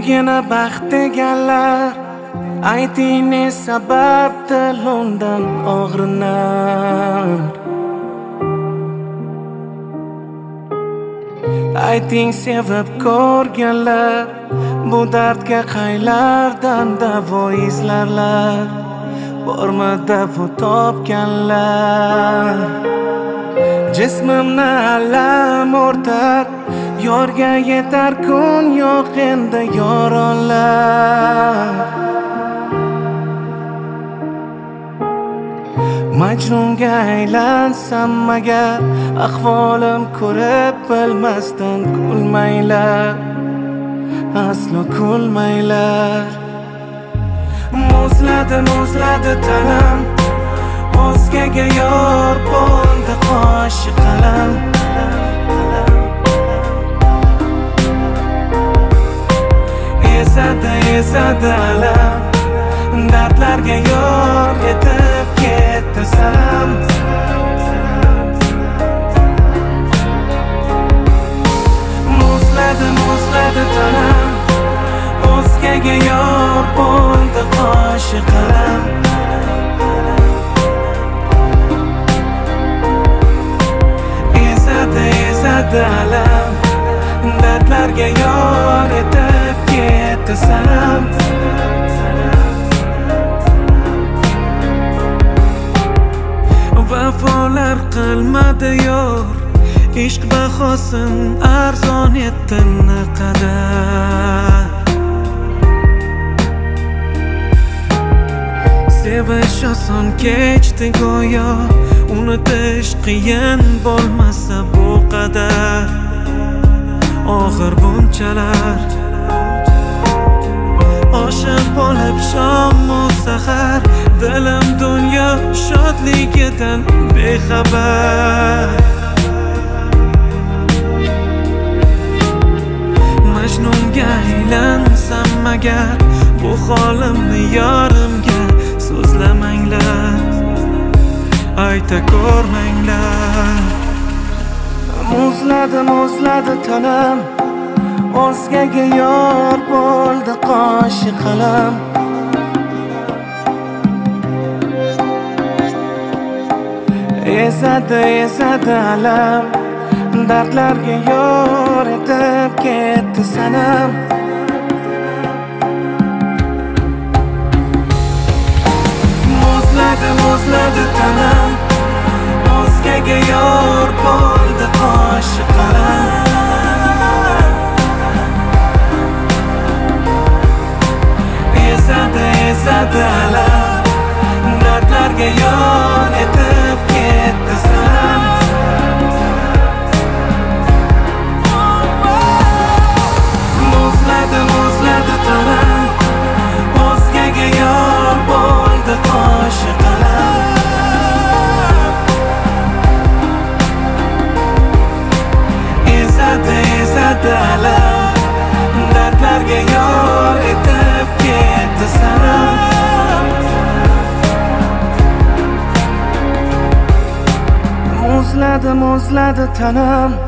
Ko'pgina baxt deganlar ayting ne sababdir undan og'rinar. Ayting sevib ko'rganlar bu dardga qaylardan davo izlarlar. Bormi davo topganlar. Jismimni alam o'rtar, yorga yetar kun yo'q endi yoronlar. Majnunga aylansam agar ahvolim ko'rib bilmasdan kulmanglar, aslo kulmanglar. Muzladi tanam, o'zgaga yor bo'ldi qoshi qalam. Ezadi alam, dardlarga yor etib ketdi salam. Muzladi tanam, o'zgaga yor bo'ldi qoshi qalam. Ezadi alam, dardlarga yor etib ketdi salam. Vafolar qilmadi yor, ishq bahosin arzon etdi naqadar. Sevish oson kechdi go'yo, unutish qiyin bo'lmasa bu qadar. Og'ir bunchalar oshiq bo'lib shom u sahar, dilim dunyo shodligidan bexabar. Majnunga aylansam agar bu holimni yorimga so'zlamanglar, ayta ko'rmanglar. Muzladi tanam, o'zgaga yor bo'ldi qoshi qalam. Ezadi alam, dardlarga yor etib ketdi sanam. Muzladi tanam, o'zgaga yor bo'ldi qoshi qalam. Ezadi alam, dardlarga yor etib ketdi salam. Muzladi tanam, o'zgaga yor bo'ldi qoshi qalam. Ezadi alam, dardlarga yor etib ketdi salam. Muzladi tanam,